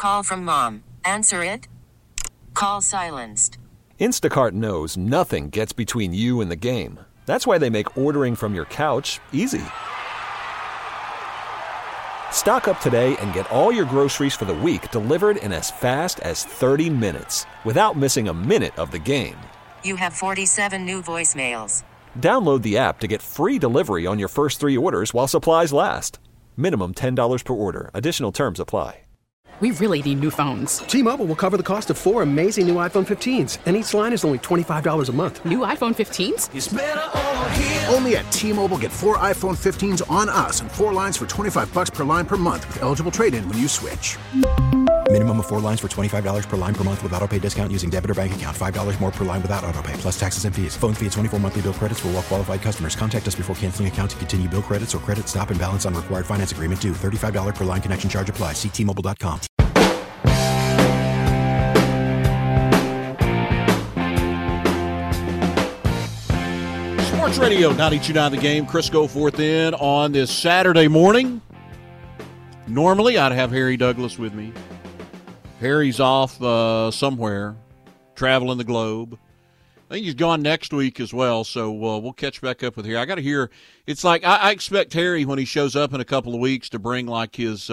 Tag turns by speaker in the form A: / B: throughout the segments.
A: Call from mom. Answer it. Call silenced.
B: Instacart knows nothing gets between you and the game. That's why they make ordering from your couch easy. Stock up today and get all your groceries for the week delivered in as fast as 30 minutes without missing a minute of the game.
A: You have 47 new voicemails.
B: Download the app to get free delivery on your first 3 orders while supplies last. Minimum $10 per order. Additional terms apply.
C: We really need new phones.
D: T-Mobile will cover the cost of 4 amazing new iPhone 15s, and each line is only $25 a month.
C: New iPhone 15s?
E: It's better over here. Only at T-Mobile, get 4 iPhone 15s on us and 4 lines for $25 per line per month with eligible trade-in when you switch.
F: Minimum of 4 lines for $25 per line per month with autopay discount using debit or bank account. $5 more per line without autopay, plus taxes and fees. Phone fee at 24 monthly bill credits for well-qualified customers. Contact us before canceling account to continue bill credits or credit stop and balance on required finance agreement due. $35 per line connection charge applies. See T-Mobile.com.
G: Sports Radio 92.9 The Game. Chris Goforth in on this Saturday morning. Normally, I'd have Harry Douglas with me. Harry's off somewhere, traveling the globe. I think he's gone next week as well, so we'll catch back up with Harry. I got to hear. It's like I expect Harry when he shows up in a couple of weeks to bring like his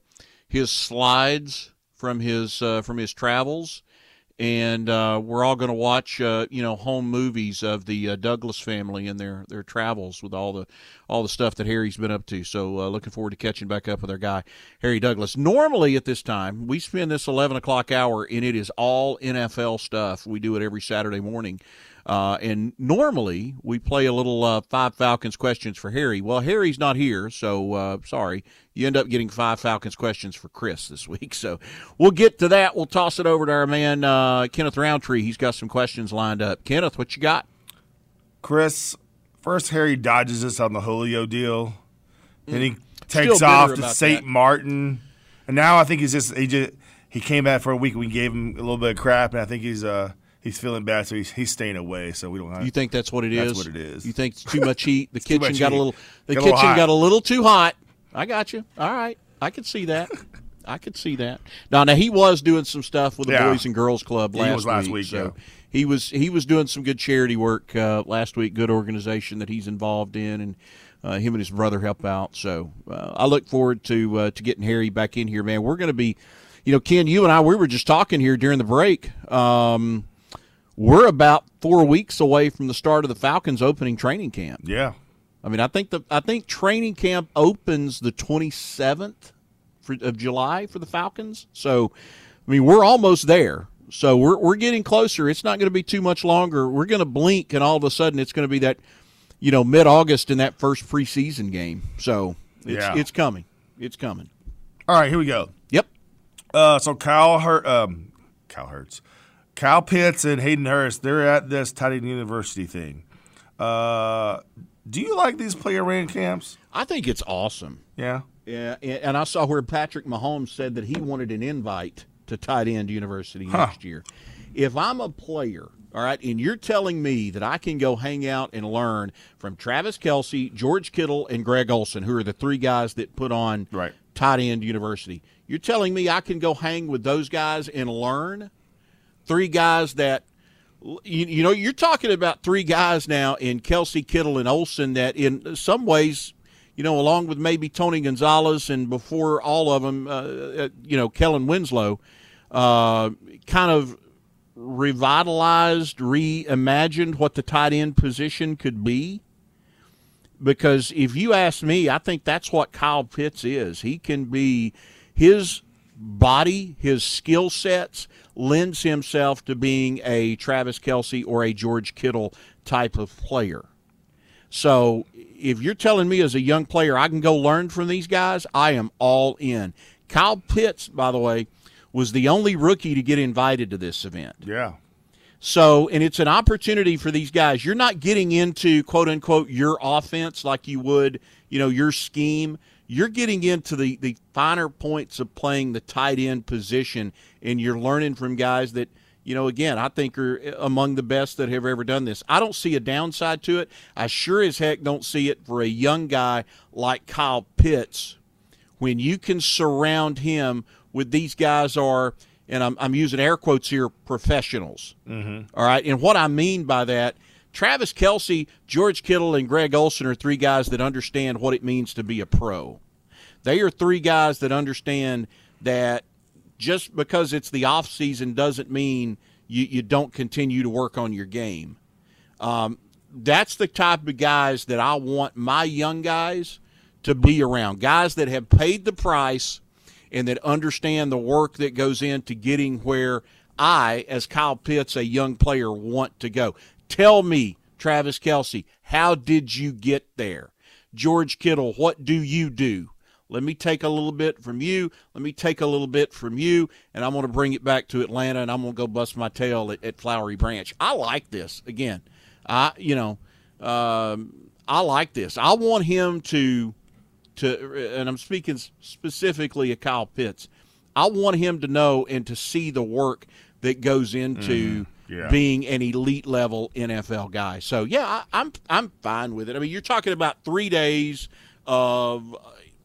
G: slides from his travels. And we're all going to watch, home movies of the Douglas family and their travels with all the stuff that Harry's been up to. So looking forward to catching back up with our guy, Harry Douglas. Normally at this time, we spend this 11 o'clock hour, and it is all NFL stuff. We do it every Saturday morning. And normally we play a little 5 Falcons questions for Harry. Well, Harry's not here, so sorry. You end up getting 5 Falcons questions for Chris this week. So we'll get to that. We'll toss it over to our man, Kenneth Roundtree. He's got some questions lined up. Kenneth, what you got?
H: Chris, first Harry dodges us on the Julio deal. Then he takes off to St. Martin. And now I think he came back for a week. We gave him a little bit of crap, and I think he's feeling bad, so he's staying away. So we don't have.
G: You think that's what it is?
H: That's what it is.
G: You think it's too much heat? The kitchen got a little too hot. I got you. All right, I could see that. Now he was doing some stuff with the Boys and Girls Club last week. So he was doing some good charity work last week. Good organization that he's involved in, and him and his brother help out. So I look forward to getting Harry back in here, man. We're going to be, Ken, you and I, we were just talking here during the break. We're about 4 weeks away from the start of the Falcons opening training camp.
H: Yeah.
G: I mean, I think training camp opens the 27th of July for the Falcons. So, I mean, we're almost there. So we're getting closer. It's not going to be too much longer. We're going to blink, and all of a sudden it's going to be that, mid-August in that first preseason game. So it's coming. It's coming.
H: All right, here we go.
G: Yep.
H: So Kyle Pitts and Hayden Hurst, they're at this Tight End University thing. Do you like these player ran camps?
G: I think it's awesome.
H: Yeah.
G: Yeah, and I saw where Patrick Mahomes said that he wanted an invite to Tight End University next year. If I'm a player, all right, and you're telling me that I can go hang out and learn from Travis Kelce, George Kittle, and Greg Olsen, who are the 3 guys that put on Tight End University, you're telling me I can go hang with those guys and learn? 3 guys that, you're talking about 3 guys now in Kelce, Kittle, and Olsen that in some ways, along with maybe Tony Gonzalez and before all of them, Kellen Winslow, kind of revitalized, reimagined what the tight end position could be. Because if you ask me, I think that's what Kyle Pitts is. He can be his body, his skill sets lends himself to being a Travis Kelce or a George Kittle type of player. So if you're telling me as a young player I can go learn from these guys, I am all in. Kyle Pitts, by the way, was the only rookie to get invited to this event.
H: Yeah.
G: So, and it's an opportunity for these guys. You're not getting into, quote, unquote, your offense like you would, your scheme. You're getting into the finer points of playing the tight end position, and you're learning from guys that, again, I think are among the best that have ever done this. I don't see a downside to it. I sure as heck don't see it for a young guy like Kyle Pitts when you can surround him with these guys are, and I'm using air quotes here, professionals. All right, and what I mean by that, Travis Kelce, George Kittle, and Greg Olsen are three guys that understand what it means to be a pro. They are three guys that understand that just because it's the off season doesn't mean you don't continue to work on your game. That's the type of guys that I want my young guys to be around, guys that have paid the price and that understand the work that goes into getting where I, as Kyle Pitts, a young player, want to go. Tell me, Travis Kelce, how did you get there? George Kittle, what do you do? Let me take a little bit from you. Let me take a little bit from you, and I'm going to bring it back to Atlanta, and I'm going to go bust my tail at Flowery Branch. I like this. Again, I like this. I want him to, and I'm speaking specifically of Kyle Pitts, I want him to know and to see the work that goes into being an elite level NFL guy. So yeah, I'm fine with it. I mean, you're talking about 3 days of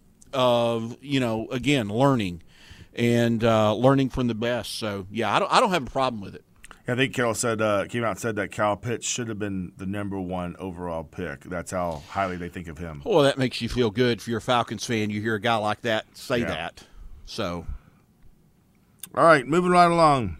G: again, learning and learning from the best. So yeah, I don't have a problem with it.
H: I think Carroll said came out and said that Kyle Pitts should have been the number 1 overall pick. That's how highly they think of him.
G: Well, that makes you feel good. If you're a Falcons fan, you hear a guy like that say that. So,
H: all right, moving right along.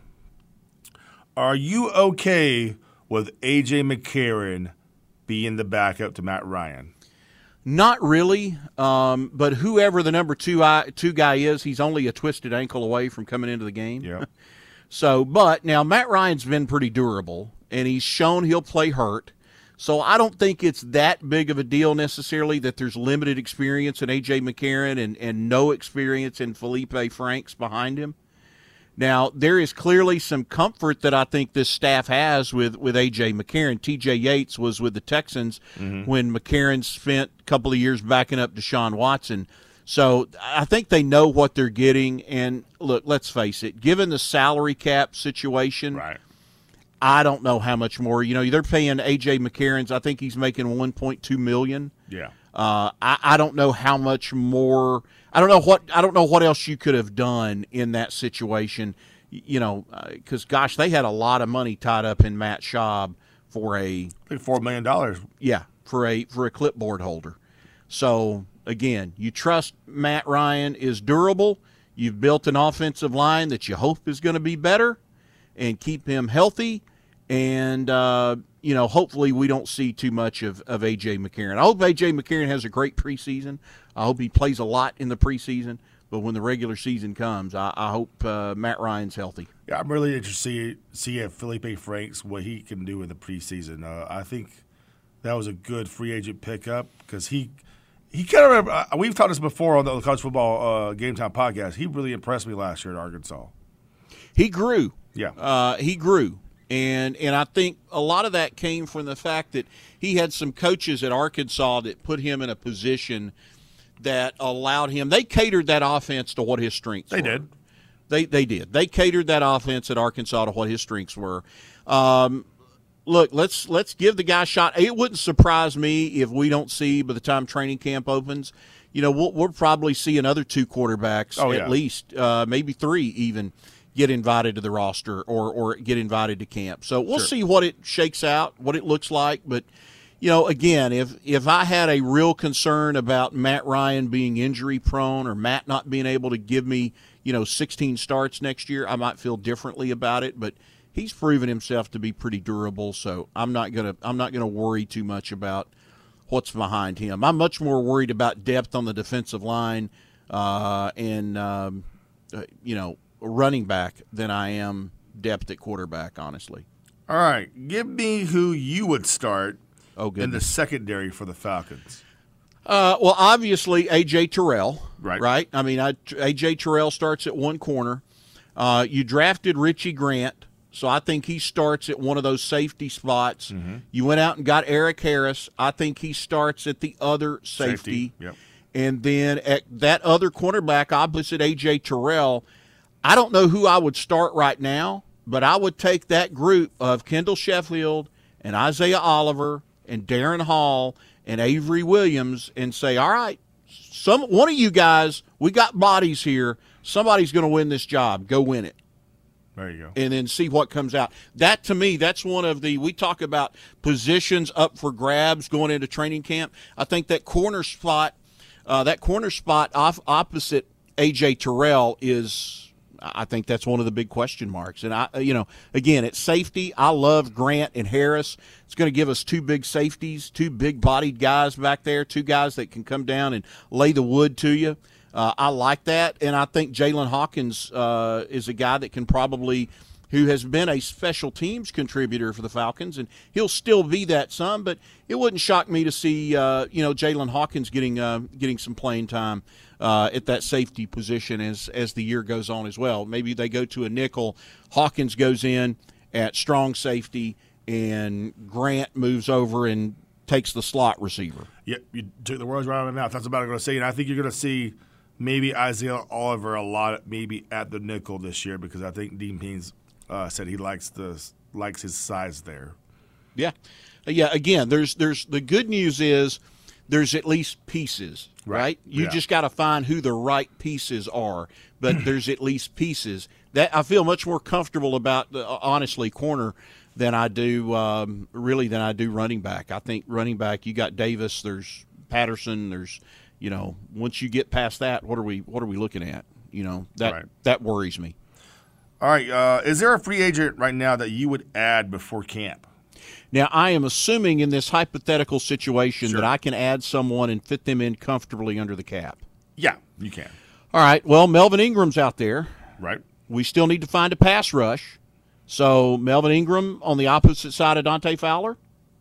H: Are you okay with A.J. McCarron being the backup to Matt Ryan?
G: Not really, but whoever the number two guy is, he's only a twisted ankle away from coming into the game.
H: Yeah.
G: So, but now Matt Ryan's been pretty durable, and he's shown he'll play hurt. So I don't think it's that big of a deal necessarily that there's limited experience in A.J. McCarron and no experience in Felipe Franks behind him. Now, there is clearly some comfort that I think this staff has with A.J. McCarron. T.J. Yates was with the Texans when McCarron spent a couple of years backing up Deshaun Watson. So I think they know what they're getting. And, look, let's face it, given the salary cap situation, I don't know how much more. You know, they're paying A.J. McCarron's, I think he's making $1.2 million.
H: Yeah.
G: I don't know how much more. I don't know what else you could have done in that situation. You know, because gosh, they had a lot of money tied up in Matt Schaub for
H: $4 million.
G: Yeah, for a clipboard holder. So again, you trust Matt Ryan is durable. You've built an offensive line that you hope is going to be better, and keep him healthy. And hopefully we don't see too much of A.J. McCarron. I hope A.J. McCarron has a great preseason. I hope he plays a lot in the preseason. But when the regular season comes, I hope Matt Ryan's healthy.
H: Yeah, I'm really interested to see if Felipe Franks, what he can do in the preseason. I think that was a good free agent pickup because he kind of we've talked this before on the College Football Game Time podcast. He really impressed me last year at Arkansas.
G: He grew.
H: Yeah.
G: He grew. And I think a lot of that came from the fact that he had some coaches at Arkansas that put him in a position that allowed him. They catered that offense to what his strengths were.
H: Did.
G: They did. They catered that offense at Arkansas to what his strengths were. Look, let's give the guy a shot. It wouldn't surprise me if we don't see by the time training camp opens. You know, we'll probably see another 2 quarterbacks at least, maybe 3 even, get invited to the roster or get invited to camp. So we'll see what it shakes out, what it looks like. But, you know, again, if I had a real concern about Matt Ryan being injury prone or Matt not being able to give me, 16 starts next year, I might feel differently about it. But he's proven himself to be pretty durable, so I'm not gonna worry too much about what's behind him. I'm much more worried about depth on the defensive line and running back than I am depth at quarterback, honestly.
H: All right. Give me who you would start
G: in
H: the secondary for the Falcons.
G: Well, obviously, A.J. Terrell.
H: Right.
G: I mean, A.J. Terrell starts at one corner. You drafted Richie Grant, so I think he starts at one of those safety spots. Mm-hmm. You went out and got Eric Harris. I think he starts at the other safety.
H: Yep.
G: And then at that other cornerback opposite A.J. Terrell, I don't know who I would start right now, but I would take that group of Kendall Sheffield and Isaiah Oliver and Darren Hall and Avery Williams and say, all right, one of you guys, we got bodies here. somebody's going to win this job. Go win it.
H: There you go.
G: And then see what comes out. That, to me, that's one of we talk about positions up for grabs going into training camp. I think that corner spot opposite A.J. Terrell I think that's one of the big question marks. And, again, at safety, I love Grant and Harris. It's going to give us two big safeties, two big-bodied guys back there, two guys that can come down and lay the wood to you. I like that, and I think Jalen Hawkins is a guy that can who has been a special teams contributor for the Falcons, and he'll still be that some, but it wouldn't shock me to see, Jalen Hawkins getting some playing time at that safety position as the year goes on as well. Maybe they go to a nickel, Hawkins goes in at strong safety, and Grant moves over and takes the slot receiver.
H: Yep, you took the words right out of my mouth. That's what I'm going to say, and I think you're going to see maybe Isaiah Oliver a lot, maybe at the nickel this year, because I think Dean Peans said he likes his size there.
G: Yeah. Again, there's the good news is there's at least pieces, right? You just got to find who the right pieces are, but there's at least pieces. That I feel much more comfortable about, honestly, corner than I do running back. I think running back, you got Davis, there's Patterson, there's. Once you get past that, what are we looking at? That worries me.
H: All right. Is there a free agent right now that you would add before camp?
G: Now, I am assuming in this hypothetical situation that I can add someone and fit them in comfortably under the cap.
H: Yeah, you can.
G: All right. Well, Melvin Ingram's out there.
H: Right.
G: We still need to find a pass rush. So Melvin Ingram on the opposite side of Dante Fowler.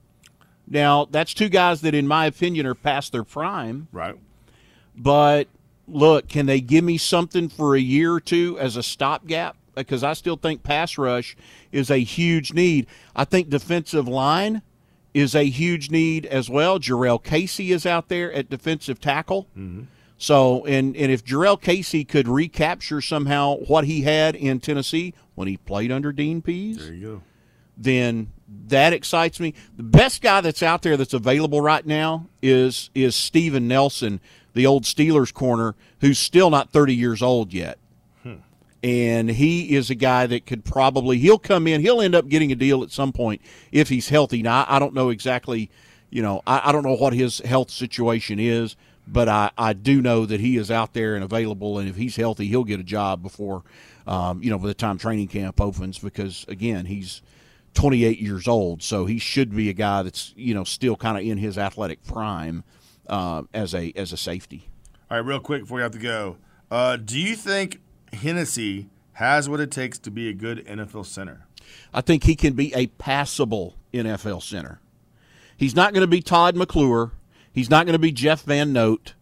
G: Now, that's two guys that, in my opinion, are past their prime.
H: Right.
G: But, look, can they give me something for a year or two as a stopgap? Because I still think pass rush is a huge need. I think defensive line is a huge need as well. Jarrell Casey is out there at defensive tackle. Mm-hmm. So, and if Jarrell Casey could recapture somehow what he had in Tennessee when he played under Dean Pease,
H: there you go.
G: Then that excites me. The best guy that's out there that's available right now is Steven Nelson, the old Steelers corner, who's still not 30 years old yet. And he is a guy that could he'll come in, he'll end up getting a deal at some point if he's healthy. Now, I don't know exactly, I don't know what his health situation is, but I do know that he is out there and available, and if he's healthy, he'll get a job before, by the time training camp opens, because, again, he's 28 years old, so he should be a guy that's, still kind of in his athletic prime as a safety.
H: All right, real quick before we have to go, do you think Hennessy has what it takes to be a good NFL center?
G: I think he can be a passable NFL center. He's not going to be Todd McClure. He's not going to be Jeff Van Note.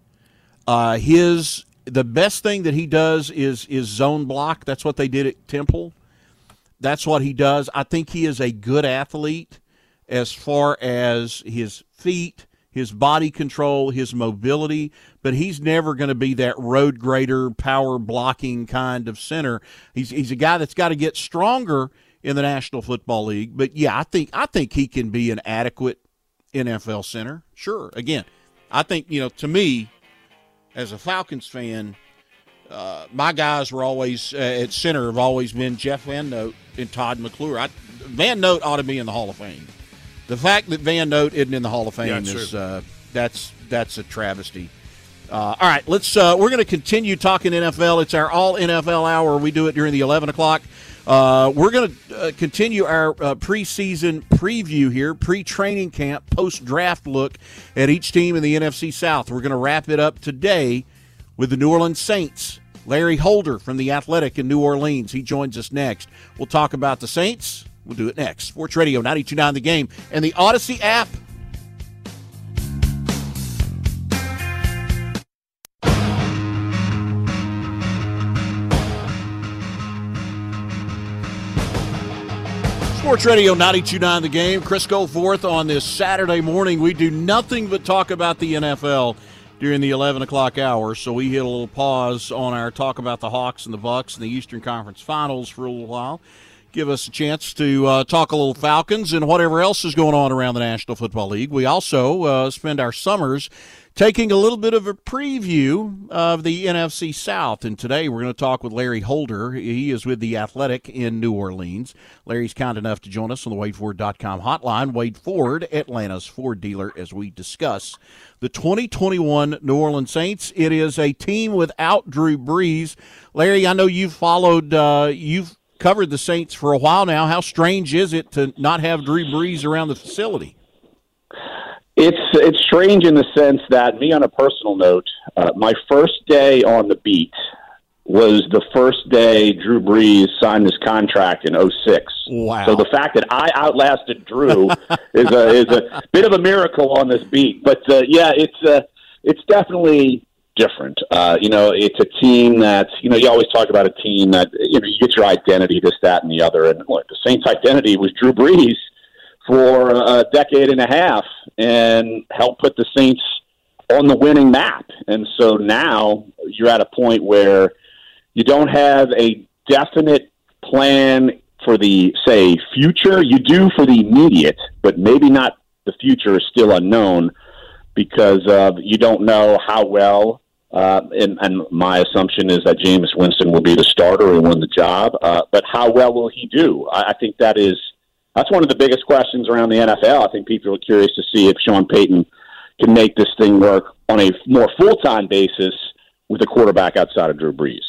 G: The best thing that he does is zone block. That's what they did at Temple. That's what he does. I think he is a good athlete as far as his feet, his body control, his mobility, but he's never going to be that road grader, power blocking kind of center. He's a guy that's got to get stronger in the National Football League. But yeah, I think he can be an adequate NFL center. Sure. Again, I think, to me, as a Falcons fan, my guys were always at center have always been Jeff Van Note and Todd McClure. Van Note ought to be in the Hall of Fame. The fact that Van Note isn't in the Hall of Fame is that's a travesty. All right, we're going to continue talking NFL. It's our all NFL hour. We do it during the 11 o'clock. We're going to continue our preseason preview here, pre-training camp, post-draft look at each team in the NFC South. We're going to wrap it up today with the New Orleans Saints. Larry Holder from The Athletic in New Orleans. He joins us next. We'll talk about the Saints. We'll do it next. Sports Radio 92.9 The Game and the Odyssey app. Sports Radio 92.9 The Game. Chris Goforth on this Saturday morning. We do nothing but talk about the NFL during the 11 o'clock hour, so we hit a little pause on our talk about the Hawks and the Bucks and the Eastern Conference Finals for a little while. give us a chance to talk a little Falcons and whatever else is going on around the National Football League. We also spend our summers taking a little bit of a preview of the NFC South, and today we're going to talk with Larry Holder. He is with The Athletic in New Orleans. Larry's kind enough to join us on the WadeFord.com hotline. Wade Ford, Atlanta's Ford dealer, as we discuss the 2021 New Orleans Saints. It is a team without Drew Brees. Larry, I know you've you've covered the Saints for a while now. How strange is it to not have Drew Brees around the facility?
I: It's strange in the sense that, me on a personal note, my first day on the beat was the first day Drew Brees signed his contract in 2006.
G: Wow.
I: So the fact that I outlasted Drew is a bit of a miracle on this beat. But, yeah, it's definitely different. It's a team that, you always talk about a team that, you get your identity, this, that, and the other. And look, the Saints' identity was Drew Brees for a decade and a half and helped put the Saints on the winning map. And so now you're at a point where you don't have a definite plan for the, say, future. You do for the immediate, but maybe not the future is still unknown because you don't know how well, and my assumption is that Jameis Winston will be the starter and win the job, but how well will he do? I think that's one of the biggest questions around the NFL. I think people are curious to see if Sean Payton can make this thing work on a more full-time basis with a quarterback outside of Drew Brees.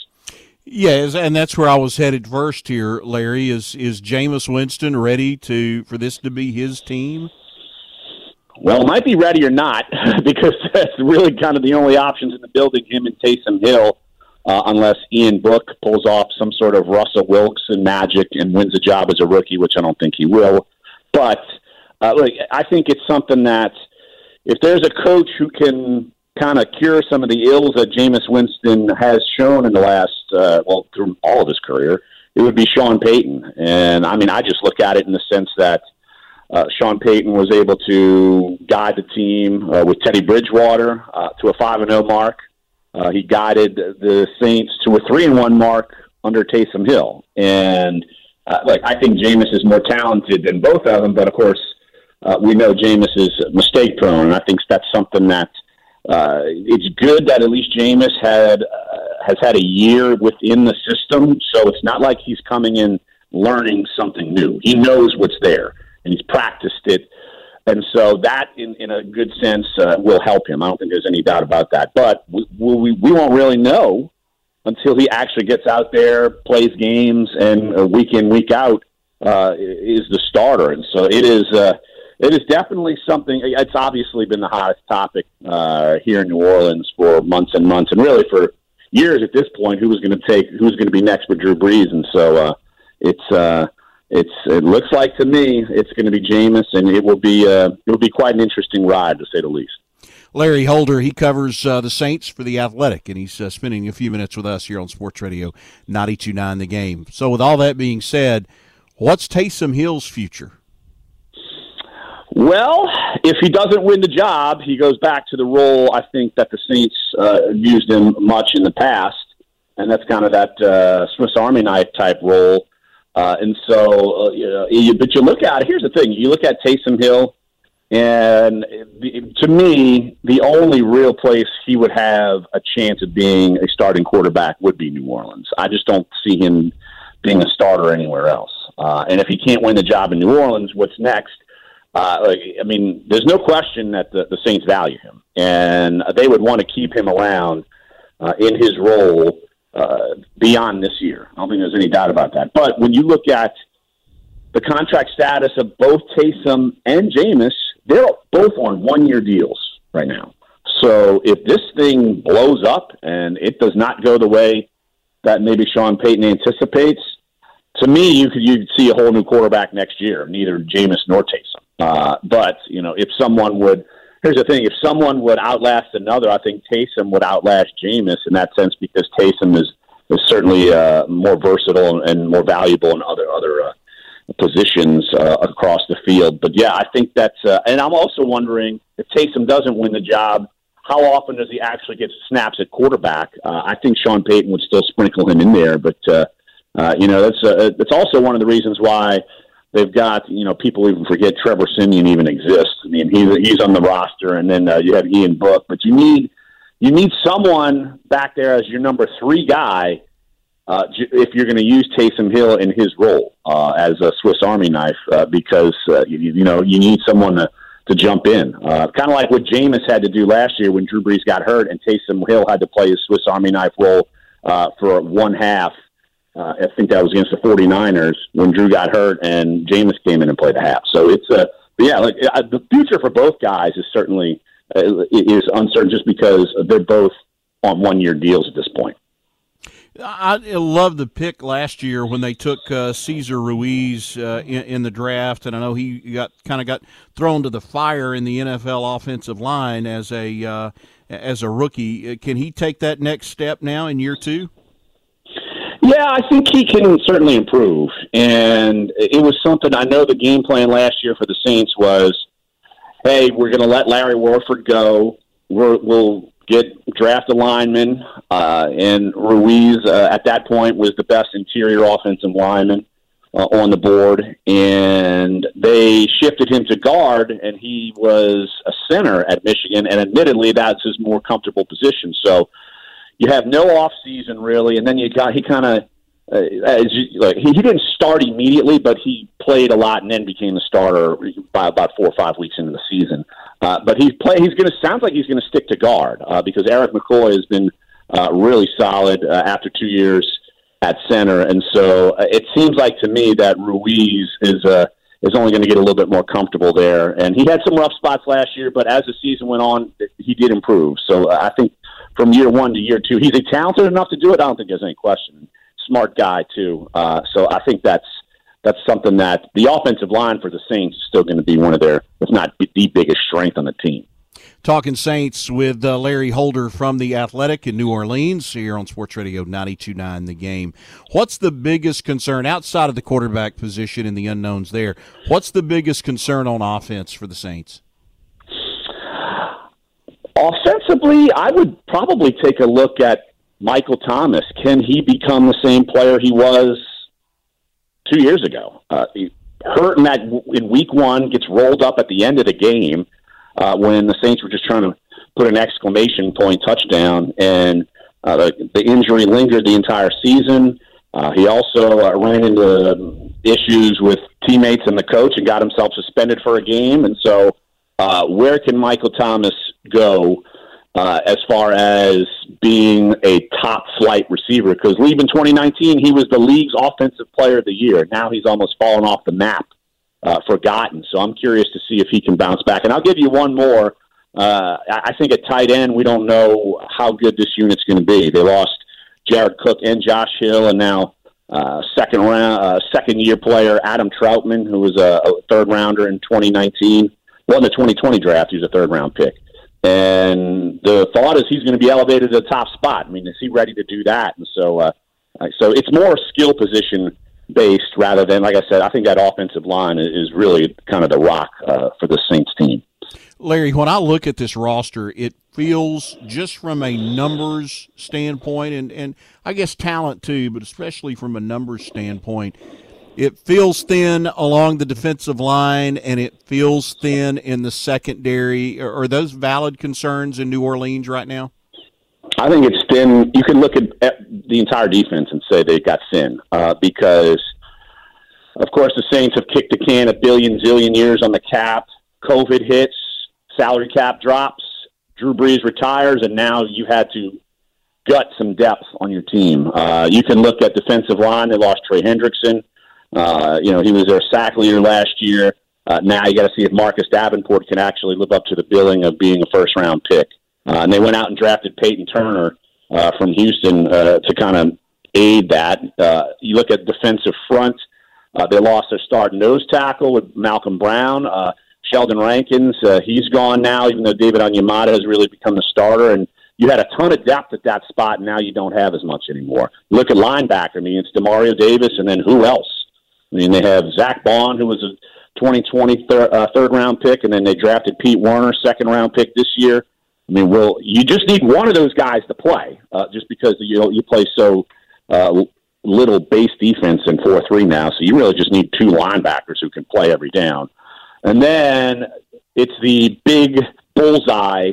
G: Yes, and that's where I was headed first here, Larry. Is Jameis Winston ready for this to be his team?
I: Well, it might be ready or not because that's really kind of the only options in the building, him and Taysom Hill. Unless Ian Book pulls off some sort of Russell Wilson magic and wins a job as a rookie, which I don't think he will. But look, I think it's something that if there's a coach who can kind of cure some of the ills that Jameis Winston has shown in the last, through all of his career, it would be Sean Payton. And, I just look at it in the sense that Sean Payton was able to guide the team with Teddy Bridgewater to a 5-0 mark. He guided the Saints to a 3-1 mark under Taysom Hill. And, I think Jameis is more talented than both of them, but, of course, we know Jameis is mistake-prone, and I think that's something that it's good that at least Jameis has had a year within the system, so it's not like he's coming in learning something new. He knows what's there, and he's practiced it. And so that, in a good sense, will help him. I don't think there's any doubt about that. But we won't really know until he actually gets out there, plays games, and week in, week out is the starter. And so it is definitely something. It's obviously been the hottest topic here in New Orleans for months and months, and really for years at this point. Who's going to be next with Drew Brees? And so it looks like to me it's going to be Jameis, and it will be quite an interesting ride, to say the least.
G: Larry Holder, he covers the Saints for The Athletic, and he's spending a few minutes with us here on Sports Radio 92.9 The Game. So with all that being said, what's Taysom Hill's future?
I: Well, if he doesn't win the job, he goes back to the role I think that the Saints used him much in the past, and that's kind of that Swiss Army knife type role. But you look at it, here's the thing. You look at Taysom Hill, and to me, the only real place he would have a chance of being a starting quarterback would be New Orleans. I just don't see him being a starter anywhere else. And if he can't win the job in New Orleans, what's next? There's no question that the Saints value him, and they would want to keep him around in his role beyond this year. I don't think there's any doubt about that. But when you look at the contract status of both Taysom and Jameis, they're both on one-year deals right now. So if this thing blows up and it does not go the way that maybe Sean Payton anticipates, to me, you'd see a whole new quarterback next year, neither Jameis nor Taysom. But if someone would, here's the thing, if someone would outlast another, I think Taysom would outlast Jameis in that sense, because Taysom is certainly more versatile and more valuable in other positions across the field. But yeah, I think that's, and I'm also wondering if Taysom doesn't win the job, how often does he actually get snaps at quarterback? I think Sean Payton would still sprinkle him in there, but That's also one of the reasons why they've got, people even forget Trevor Siemian even exists. I mean, he's on the roster, and then you have Ian Book, but you need someone back there as your number 3 guy if you're going to use Taysom Hill in his role as a Swiss Army knife, because you need someone to jump in, kind of like what Jameis had to do last year when Drew Brees got hurt, and Taysom Hill had to play his Swiss Army knife role for one half. I think that was against the 49ers when Drew got hurt and Jameis came in and played a half. So it's the future for both guys is certainly is uncertain just because they're both on 1-year deals at this point.
G: I love the pick last year when they took Cesar Ruiz in the draft, and I know he got thrown to the fire in the NFL offensive line as a rookie. Can he take that next step now in year 2?
I: Yeah, I think he can certainly improve. And it was something, I know the game plan last year for the Saints was, hey, we're going to let Larry Warford go. We'll get draft a lineman. And Ruiz, at that point, was the best interior offensive lineman on the board. And they shifted him to guard, and he was a center at Michigan. And admittedly, that's his more comfortable position. So you have no off season really, and then he kind of he didn't start immediately, but he played a lot and then became the starter by about 4 or 5 weeks into the season. But sounds like he's going to stick to guard because Eric McCoy has been really solid after 2 years at center, and so it seems like to me that Ruiz is only going to get a little bit more comfortable there. And he had some rough spots last year, but as the season went on, he did improve. So I think from year 1 to year 2, he's talented enough to do it. I don't think there's any question. Smart guy too. So I think that's something that the offensive line for the Saints is still going to be one of their, if not the biggest strength on the team.
G: Talking Saints with Larry Holder from The Athletic in New Orleans here on Sports Radio 92.9 The Game. What's the biggest concern outside of the quarterback position and the unknowns there? What's the biggest concern on offense for the Saints?
I: Offensively, I would probably take a look at Michael Thomas. Can he become the same player he was 2 years ago? He hurt in week 1, gets rolled up at the end of the game when the Saints were just trying to put an exclamation point touchdown, and the injury lingered the entire season. He also ran into issues with teammates and the coach and got himself suspended for a game. And so where can Michael Thomas go as far as being a top-flight receiver? Because leaving 2019, he was the league's offensive player of the year. Now he's almost fallen off the map, forgotten. So I'm curious to see if he can bounce back. And I'll give you one more. I think at tight end, we don't know how good this unit's going to be. They lost Jared Cook and Josh Hill, and now second-year player Adam Troutman, who was a third-rounder in 2019. Well, in the 2020 draft, he was a third-round pick. And the thought is he's going to be elevated to the top spot. I mean, is he ready to do that? And so it's more skill position based rather than, like I said, I think that offensive line is really kind of the rock for the Saints team.
G: Larry, when I look at this roster, it feels just from a numbers standpoint and I guess talent too, but especially from a numbers standpoint, it feels thin along the defensive line, and it feels thin in the secondary. Are those valid concerns in New Orleans right now?
I: I think it's thin. You can look at the entire defense and say they got thin because, of course, the Saints have kicked the can a billion, zillion years on the cap. COVID hits, salary cap drops, Drew Brees retires, and now you had to gut some depth on your team. You can look at defensive line. They lost Trey Hendrickson. He was their sack leader last year. Now you got to see if Marcus Davenport can actually live up to the billing of being a first-round pick. And they went out and drafted Peyton Turner from Houston to kind of aid that. You look at defensive front. They lost their starting nose tackle with Malcolm Brown. Sheldon Rankins, he's gone now, even though David Onyemata has really become the starter. And you had a ton of depth at that spot, and now you don't have as much anymore. You look at linebacker. I mean, it's Demario Davis, and then who else? I mean, they have Zach Bond, who was a 2020 third-round pick, and then they drafted Pete Werner, second-round pick this year. I mean, you just need one of those guys to play just because you play so little base defense in 4-3 now, so you really just need 2 linebackers who can play every down. And then it's the big bullseye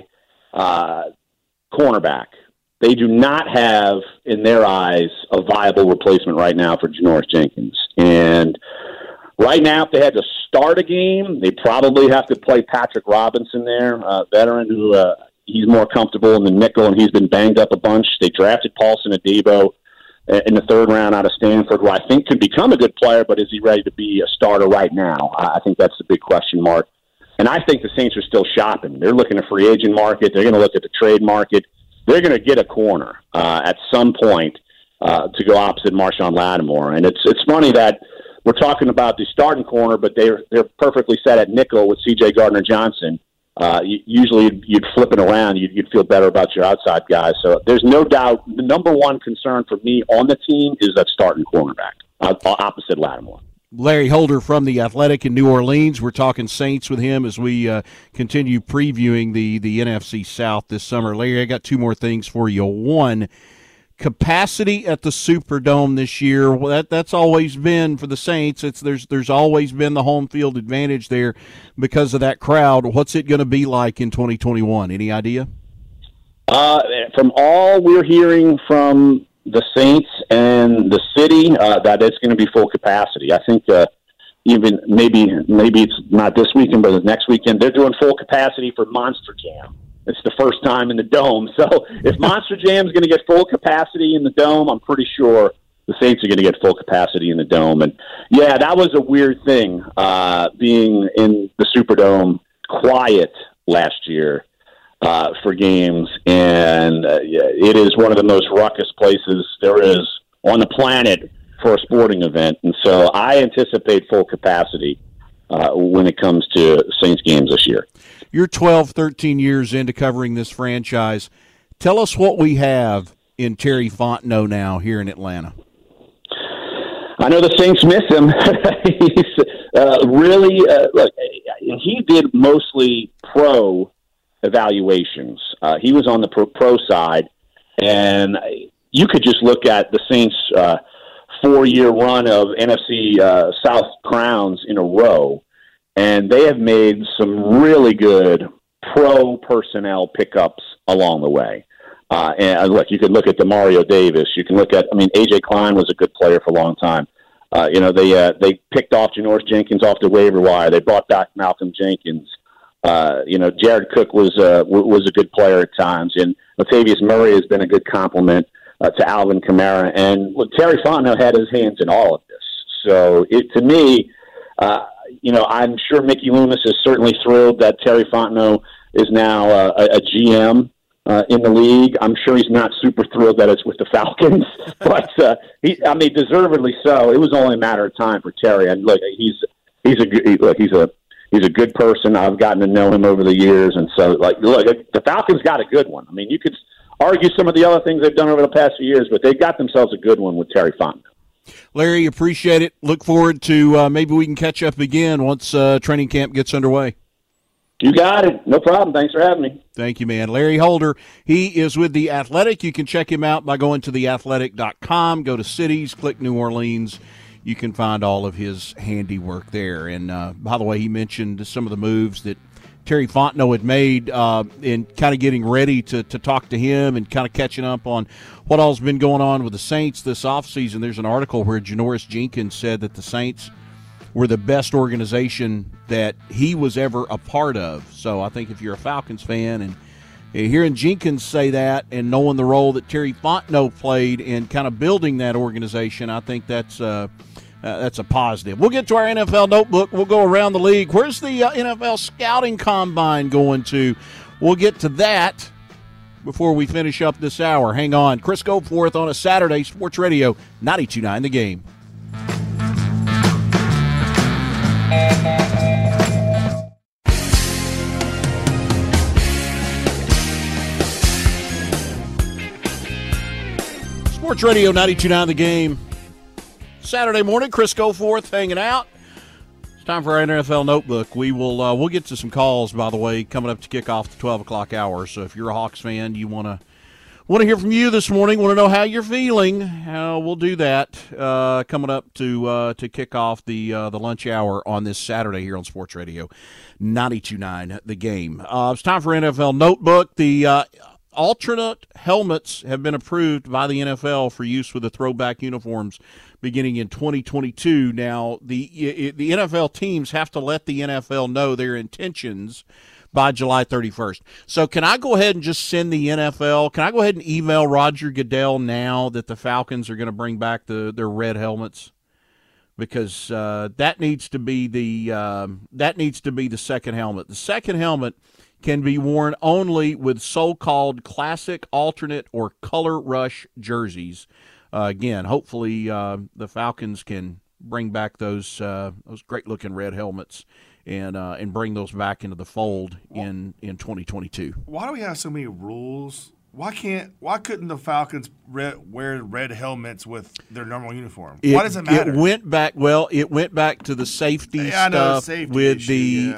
I: cornerback. They do not have, in their eyes, a viable replacement right now for Janoris Jenkins. And right now, if they had to start a game, they probably have to play Patrick Robinson there, veteran who he's more comfortable in the nickel, and he's been banged up a bunch. They drafted Paulson Adebo in the 3rd round out of Stanford, who I think could become a good player, but is he ready to be a starter right now? I think that's the big question mark. And I think the Saints are still shopping. They're looking at the free agent market. They're going to look at the trade market. They're going to get a corner at some point to go opposite Marshawn Lattimore. And it's funny that we're talking about the starting corner, but they're perfectly set at nickel with C.J. Gardner-Johnson. Usually you'd flip it around. You'd feel better about your outside guys. So there's no doubt the number one concern for me on the team is that starting cornerback opposite Lattimore.
G: Larry Holder from The Athletic in New Orleans. We're talking Saints with him as we continue previewing the NFC South this summer. Larry, I got 2 more things for you. One, capacity at the Superdome this year. Well, that's always been for the Saints. There's always been the home field advantage there because of that crowd. What's it going to be like in 2021? Any idea?
I: From all we're hearing from the Saints and the city, that it's going to be full capacity. I think even maybe it's not this weekend, but next weekend, they're doing full capacity for Monster Jam. It's the first time in the Dome. So if Monster Jam is going to get full capacity in the Dome, I'm pretty sure the Saints are going to get full capacity in the Dome. And, yeah, that was a weird thing, being in the Superdome quiet last year for games. And it is one of the most ruckus places there is on the planet for a sporting event. And so I anticipate full capacity when it comes to Saints games this year.
G: You're 12, 13 years into covering this franchise. Tell us what we have in Terry Fontenot now here in Atlanta.
I: I know the Saints miss him. He's really look. He did mostly pro evaluations. He was on the pro side, and you could just look at the Saints' 4-year run of NFC South crowns in a row. And they have made some really good pro personnel pickups along the way. And look, you can look at Demario Davis. You can look at, A.J. Klein was a good player for a long time. They picked off Janoris Jenkins off the waiver wire. They brought back Malcolm Jenkins. Jared Cook was a good player at times. And Latavius Murray has been a good complement to Alvin Kamara. And look, Terry Fontenot had his hands in all of this. So to me, I'm sure Mickey Loomis is certainly thrilled that Terry Fontenot is now a GM in the league. I'm sure he's not super thrilled that it's with the Falcons, but deservedly so. It was only a matter of time for Terry. And look, he's a good person. I've gotten to know him over the years, and so the Falcons got a good one. You could argue some of the other things they've done over the past few years, but they've got themselves a good one with Terry Fontenot.
G: Larry, appreciate it. Look forward to maybe we can catch up again once training camp gets underway.
I: You got it. No problem. Thanks for having me.
G: Thank you, man. Larry Holder, he is with The Athletic. You can check him out by going to theathletic.com. Go to cities, click New Orleans. You can find all of his handiwork there. And, by the way, he mentioned some of the moves that Terry Fontenot had made in kind of getting ready to talk to him and kind of catching up on what all's been going on with the Saints this offseason. There's an article where Janoris Jenkins said that the Saints were the best organization that he was ever a part of. So I think if you're a Falcons fan and hearing Jenkins say that and knowing the role that Terry Fontenot played in kind of building that organization, I think that's a positive. We'll get to our NFL notebook. We'll go around the league. Where's the NFL scouting combine going to? We'll get to that before we finish up this hour. Hang on. Chris Goforth on a Saturday, Sports Radio 92.9 The Game. Sports Radio 92.9 The Game. Saturday morning, Chris Goforth hanging out. It's time for our NFL notebook. We'll get to some calls, by the way, coming up to kick off the 12 o'clock hour. So if you're a Hawks fan, you want Want to hear from you this morning. Want to know how you're feeling. We'll do that coming up to kick off the lunch hour on this Saturday here on Sports Radio 92.9 The Game. It's time for NFL Notebook. The alternate helmets have been approved by the NFL for use with the throwback uniforms beginning in 2022. Now, the NFL teams have to let the NFL know their intentions by July 31st. So can I go ahead and just send the NFL, can I go ahead and email Roger Goodell now that the Falcons are going to bring back their red helmets? Because that needs to be the second helmet. The second helmet can be worn only with so-called classic, alternate, or color rush jerseys. Again, hopefully the Falcons can bring back those great-looking red helmets and bring those back into the fold in 2022.
H: Why do we have so many rules? Why couldn't the Falcons wear red helmets with their normal uniform? Why does it matter?
G: It went back to the safety stuff with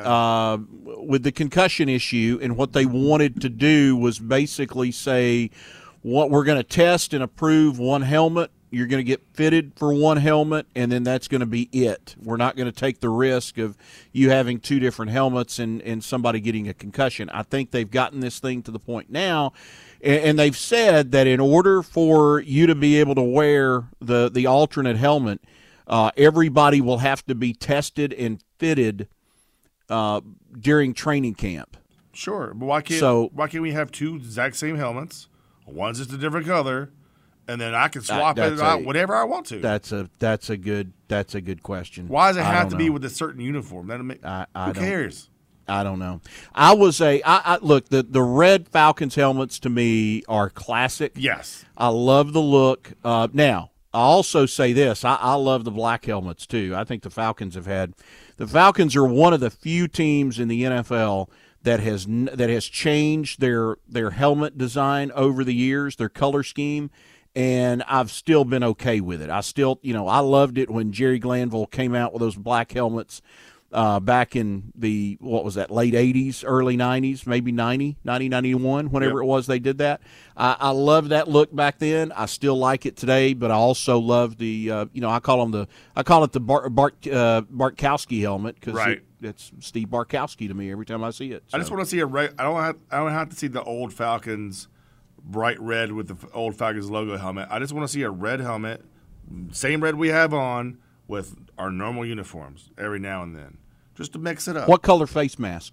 G: the concussion issue, and what they wanted to do was basically say, what we're going to test and approve one helmet. You're going to get fitted for one helmet, and then that's going to be it. We're not going to take the risk of you having two different helmets and somebody getting a concussion. I think they've gotten this thing to the point now, and they've said that in order for you to be able to wear the alternate helmet, everybody will have to be tested and fitted during training camp.
H: Sure, but why can't we have two exact same helmets? One's just a different color. And then I can swap it out whatever I want to.
G: That's a good question.
H: Why does it have to be with a certain uniform? Who cares?
G: I don't know. Look, the red Falcons helmets to me are classic.
H: Yes,
G: I love the look. Now I also say this: I love the black helmets too. I think the Falcons are one of the few teams in the NFL that has changed their helmet design over the years, their color scheme. And I've still been okay with it. I loved it when Jerry Glanville came out with those black helmets back in the, late 80s, early 90s, maybe 91, whenever it was they did that. I loved that look back then. I still like it today, but I also love the, I call it the Bartkowski helmet because it's Steve Bartkowski to me every time I see it. So.
H: I just want to see I don't have to see the old Falcons bright red with the old Falcons logo helmet. I just want to see a red helmet, same red we have on, with our normal uniforms every now and then, just to mix it up.
G: What color face mask?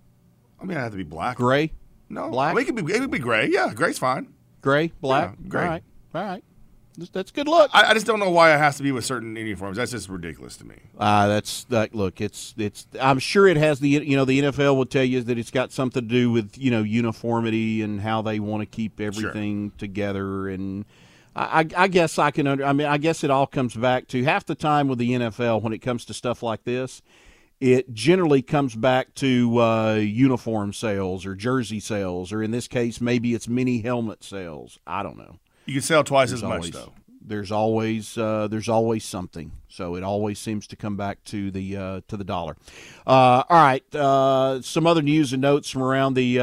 H: I mean, I have to be black.
G: Gray?
H: No,
G: black.
H: I mean, it could be gray. Yeah, gray's fine.
G: Gray, black,
H: yeah, gray.
G: All right. That's a good look.
H: I just don't know why it has to be with certain uniforms. That's just ridiculous to me.
G: Look. It's. I'm sure it has the NFL will tell you that it's got something to do with uniformity and how they want to keep everything together. And I guess I can I guess it all comes back to half the time with the NFL when it comes to stuff like this. It generally comes back to uniform sales or jersey sales, or in this case, maybe it's mini helmet sales. I don't know.
H: You can sell twice as much, though.
G: There's always something. So it always seems to come back to the dollar. All right, some other news and notes from around the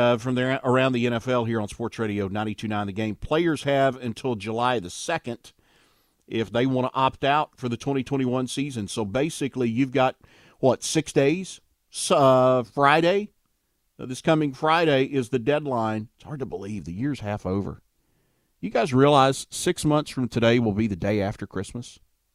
G: NFL here on Sports Radio 92.9 The Game. Players have until July the 2nd if they want to opt out for the 2021 season. So basically, you've got 6 days? Friday. This coming Friday is the deadline. It's hard to believe the year's half over. You guys realize 6 months from today will be the day after Christmas?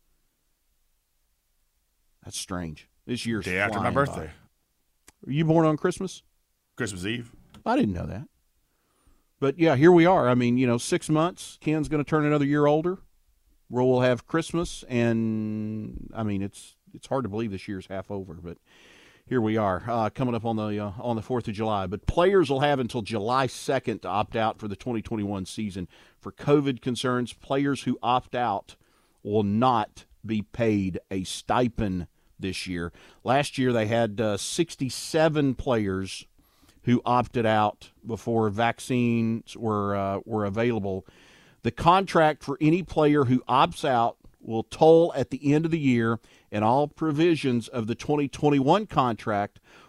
G: That's strange. This year's
H: day after my birthday.
G: Were you born on Christmas?
H: Christmas Eve.
G: I didn't know that. But, yeah, here we are. I mean, 6 months. Ken's going to turn another year older. We'll have Christmas, and, I mean, it's hard to believe this year's half over, but here we are, coming up on the 4th of July. But players will have until July 2nd to opt out for the 2021 season. For COVID concerns, players who opt out will not be paid a stipend this year. Last year they had 67 players who opted out before vaccines were available. The contract for any player who opts out will toll at the end of the year, and all provisions of the 2021 contract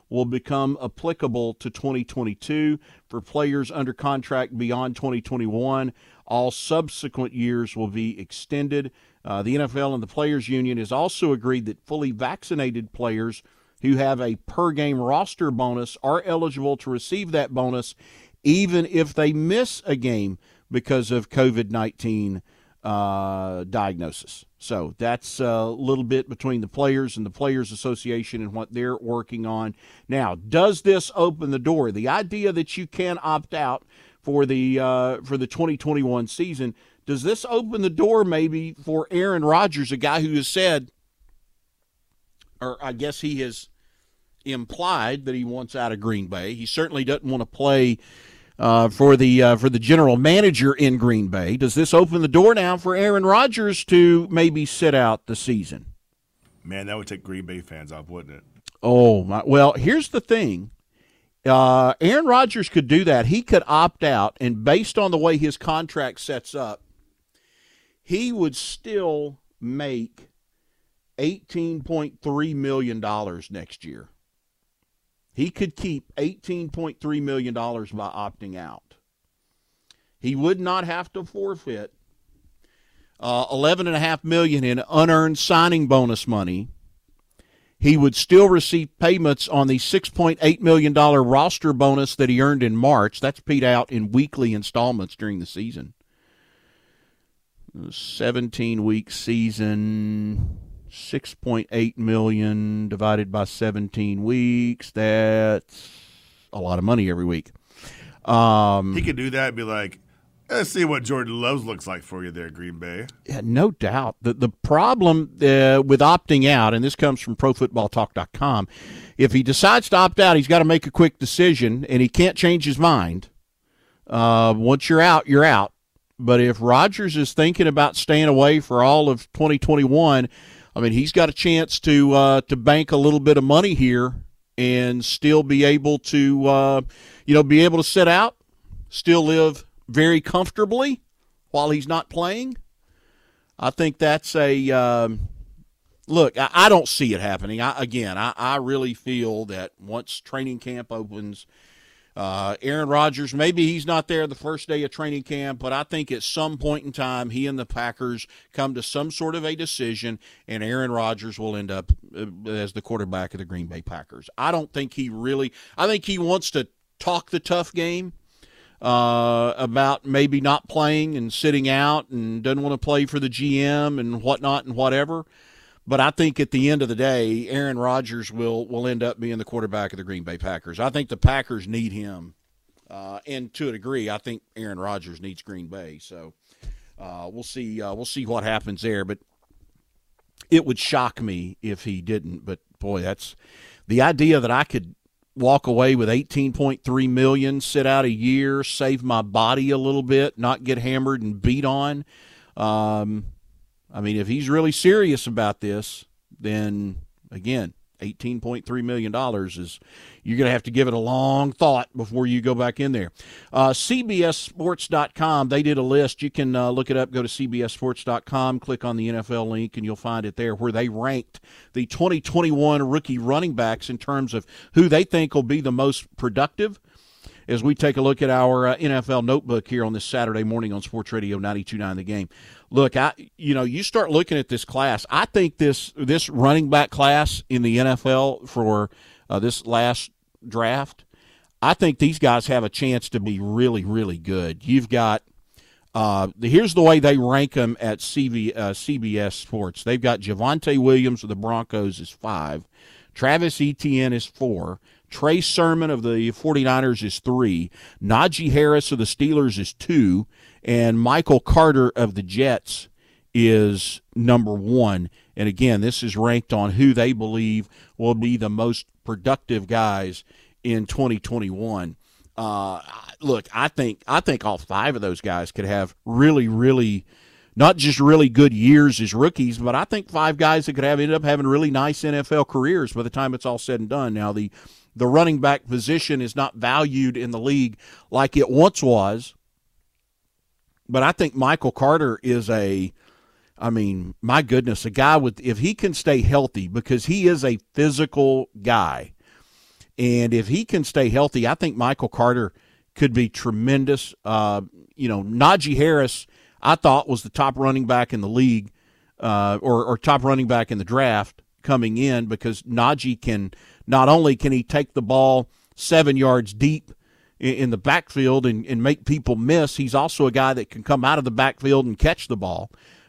G: will become applicable to 2022. For players under contract beyond 2021, all subsequent years will be extended. The NFL and the Players Union has also agreed that fully vaccinated players who have a per-game roster bonus are eligible to receive that bonus even if they miss a game because of COVID-19 diagnosis. So that's a little bit between the players and the Players Association and what they're working on. Now, does this open the door? The idea that you can opt out for the 2021 season, does this open the door maybe for Aaron Rodgers, a guy who has said, or I guess he has implied that he wants out of Green Bay. He certainly doesn't want to play for the general manager in Green Bay. Does this open the door now for Aaron Rodgers to maybe sit out the season?
H: Man, that would take Green Bay fans off, wouldn't it?
G: Oh, my. Well, here's the thing. Aaron Rodgers could do that. He could opt out, and based on the way his contract sets up, he would still make $18.3 million next year. He could keep $18.3 million by opting out. He would not have to forfeit $11.5 million in unearned signing bonus money. He would still receive payments on the $6.8 million roster bonus that he earned in March. That's paid out in weekly installments during the season. 17-week season, $6.8 million divided by 17 weeks. That's a lot of money every week.
H: He could do that and be like, let's see what Jordan Love looks like for you there, Green Bay.
G: Yeah, no doubt. The problem with opting out, and this comes from ProFootballTalk.com, if he decides to opt out, he's got to make a quick decision, and he can't change his mind. Once you're out, you're out. But if Rodgers is thinking about staying away for all of 2021, I mean, he's got a chance to bank a little bit of money here and still be able to, be able to sit out, still live very comfortably while he's not playing. I think that's a look. I don't see it happening. I really feel that once training camp opens, Aaron Rodgers, maybe he's not there the first day of training camp, but I think at some point in time he and the Packers come to some sort of a decision, and Aaron Rodgers will end up as the quarterback of the Green Bay Packers. I think he wants to talk the tough game about maybe not playing and sitting out and doesn't want to play for the GM and whatnot and whatever. But I think at the end of the day, Aaron Rodgers will end up being the quarterback of the Green Bay Packers. I think the Packers need him. And to a degree, I think Aaron Rodgers needs Green Bay. So we'll see what happens there. But it would shock me if he didn't. But, boy, that's the idea that I could walk away with $18.3 million, sit out a year, save my body a little bit, not get hammered and beat on. I mean, if he's really serious about this, then, again, $18.3 million is you're going to have to give it a long thought before you go back in there. CBSSports.com, they did a list. You can look it up, go to CBSSports.com, click on the NFL link, and you'll find it there where they ranked the 2021 rookie running backs in terms of who they think will be the most productive. As we take a look at our NFL notebook here on this Saturday morning on Sports Radio 92.9 The Game. Look, you start looking at this class. I think this running back class in the NFL for this last draft, I think these guys have a chance to be really, really good. You've got here's the way they rank them at CBS Sports. They've got Javonte Williams of the Broncos is 5, Travis Etienne is 4, Trey Sermon of the 49ers is 3, Najee Harris of the Steelers is 2, and Michael Carter of the Jets is number 1. And again, this is ranked on who they believe will be the most productive guys in 2021. Look, I think all 5 of those guys could have really, really, not just really good years as rookies, but I think 5 guys that could end up having really nice NFL careers by the time it's all said and done. Now, the running back position is not valued in the league like it once was, but I think Michael Carter is my goodness, a guy if he can stay healthy, because he is a physical guy. And if he can stay healthy, I think Michael Carter could be tremendous. Najee Harris, I thought, was the top running back in the league, or top running back in the draft coming in, because Najee can not only can he take the ball 7 yards deep in the backfield and make people miss, he's also a guy that can come out of the backfield and catch the ball.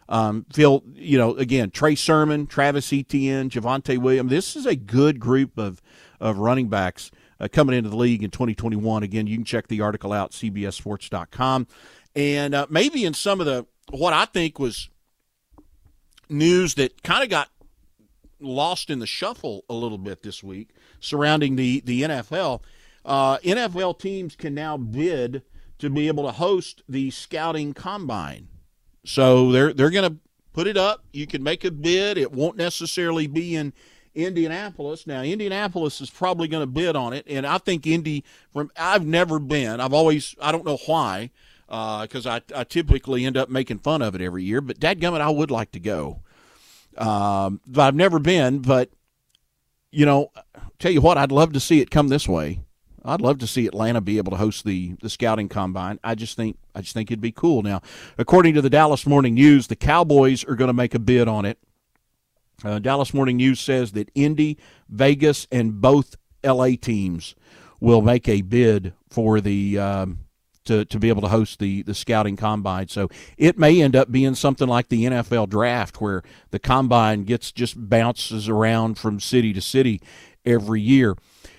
G: Trey Sermon, Travis Etienne, Javonte Williams. This is a good group of running backs coming into the league in 2021. Again, you can check the article out, cbssports.com. And maybe in some of what I think was news that kind of got lost in the shuffle a little bit this week surrounding the NFL. NFL teams can now bid to be able to host the scouting combine. So they're going to put it up. You can make a bid. It won't necessarily be in Indianapolis. Now, Indianapolis is probably going to bid on it, and I think I've never been. I don't know why, because I typically end up making fun of it every year, but dadgummit, I would like to go. But I've never been, but, tell you what, I'd love to see it come this way. I'd love to see Atlanta be able to host the scouting combine. I just think it'd be cool. Now, according to the Dallas Morning News, the Cowboys are going to make a bid on it. Dallas Morning News says that Indy, Vegas, and both LA teams will make a bid for the to be able to host the scouting combine. So it may end up being something like the NFL draft, where the combine just bounces around from city to city every year.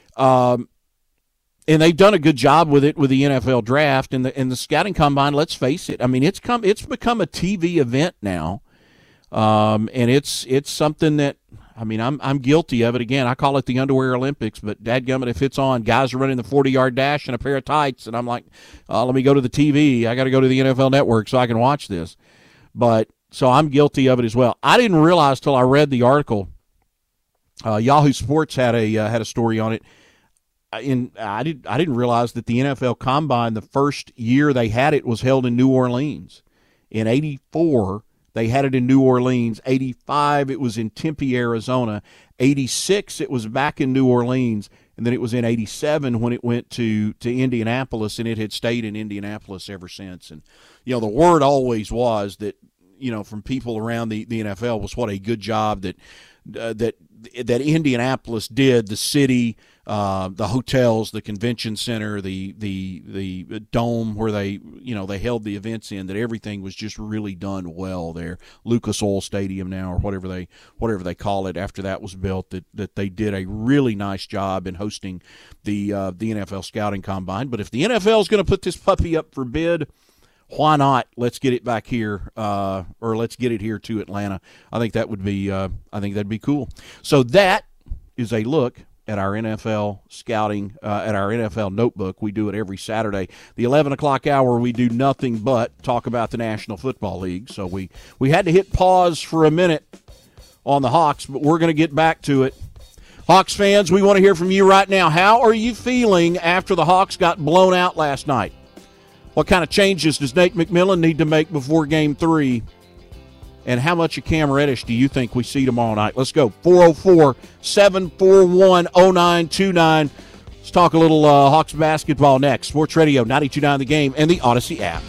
G: And they've done a good job with it with the NFL draft and the scouting combine. Let's face it. I mean, it's become a TV event now, and it's something that, I mean, I'm guilty of it. Again, I call it the underwear Olympics, but dadgummit, if it's on, guys are running the 40-yard dash in a pair of tights, and I'm like, let me go to the TV. I got to go to the NFL Network so I can watch this. So I'm guilty of it as well. I didn't realize till I read the article. Yahoo Sports had a story on it. I didn't realize that the NFL Combine, the first year they had it, was held in New Orleans. In 84, they had it in New Orleans. 85, it was in Tempe, Arizona. 86, it was back in New Orleans. And then it was in 87 when it went to Indianapolis, and it had stayed in Indianapolis ever since. And, the word always was that, from people around the NFL, was what a good job that Indianapolis did, the city, the hotels, the convention center, the dome where they held the events in, that everything was just really done well there. Lucas Oil Stadium now, or whatever they call it after that was built, that they did a really nice job in hosting the NFL scouting combine. But if the NFL is going to put this puppy up for bid, why not? Let's get it back here, or let's get it here to Atlanta. I think that would be, that'd be cool. So that is a look at our NFL scouting, at our NFL notebook. We do it every Saturday. The 11 o'clock hour, we do nothing but talk about the National Football League. So we had to hit pause for a minute on the Hawks, but we're going to get back to it. Hawks fans, we want to hear from you right now. How are you feeling after the Hawks got blown out last night? What kind of changes does Nate McMillan need to make before Game 3? And how much of Cam Reddish do you think we see tomorrow night? Let's go. 404-741-0929. Let's talk a little Hawks basketball next. Sports Radio 92.9 The Game and the Odyssey app.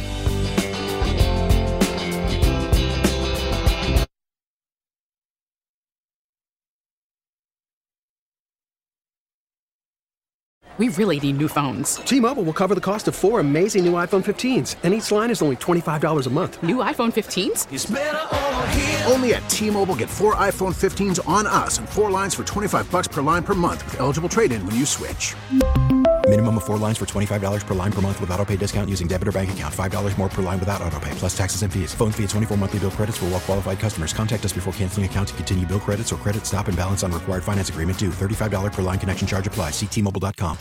C: We really need new phones.
D: T-Mobile will cover the cost of 4 amazing new iPhone 15s, and each line is only $25 a month.
C: New iPhone 15s?
E: It's better over here. Only at T-Mobile, get 4 iPhone 15s on us and 4 lines for $25 per line per month with eligible trade-in when you switch.
F: Minimum of 4 lines for $25 per line per month with autopay discount using debit or bank account. $5 more per line without autopay, plus taxes and fees. Phone fee at 24 monthly bill credits for well-qualified customers. Contact us before canceling account to continue bill credits or credit stop and balance on required finance agreement due. $35 per line connection charge applies. See T-Mobile.com.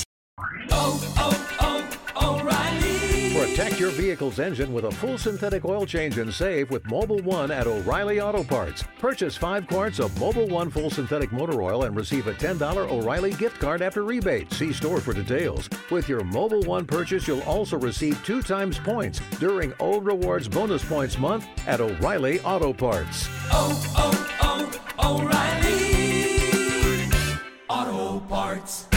J: O'Reilly. Protect your vehicle's engine with a full synthetic oil change and save with Mobil 1 at O'Reilly Auto Parts. Purchase 5 quarts of Mobil 1 full synthetic motor oil and receive a $10 O'Reilly gift card after rebate. See store for details. With your Mobil 1 purchase, you'll also receive 2 times points during O Rewards Bonus Points Month at O'Reilly Auto Parts.
K: O'Reilly Auto Parts.